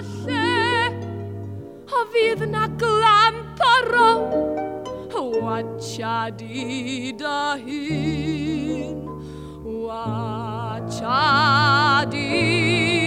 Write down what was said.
lle, a fydd na glamp ar row, watcha di dy hun, watcha di